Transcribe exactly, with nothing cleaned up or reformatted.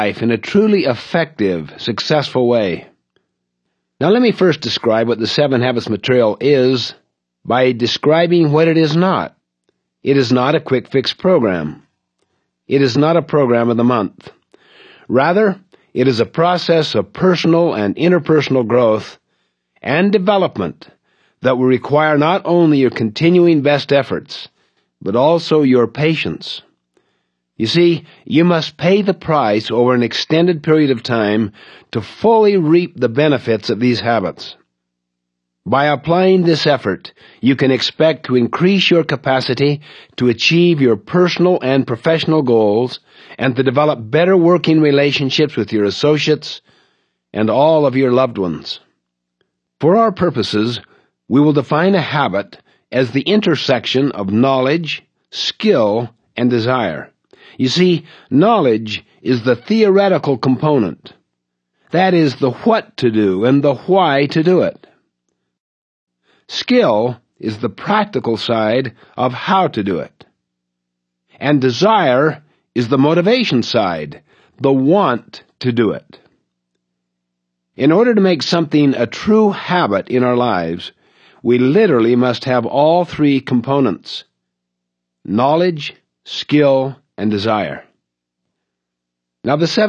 life in a truly effective, successful way. Now let me first describe what the Seven Habits material is by describing what it is not. It is not a quick-fix program. It is not a program of the month. Rather, it is a process of personal and interpersonal growth and development that will require not only your continuing best efforts, but also your patience. You see, you must pay the price over an extended period of time to fully reap the benefits of these habits. By applying this effort, you can expect to increase your capacity to achieve your personal and professional goals and to develop better working relationships with your associates and all of your loved ones. For our purposes, we will define a habit as the intersection of knowledge, skill, and desire. You see, knowledge is the theoretical component. That is the what to do and the why to do it. Skill is the practical side of how to do it. And desire is the motivation side, the want to do it. In order to make something a true habit in our lives, we literally must have all three components: knowledge, skill, and desire. Now the seven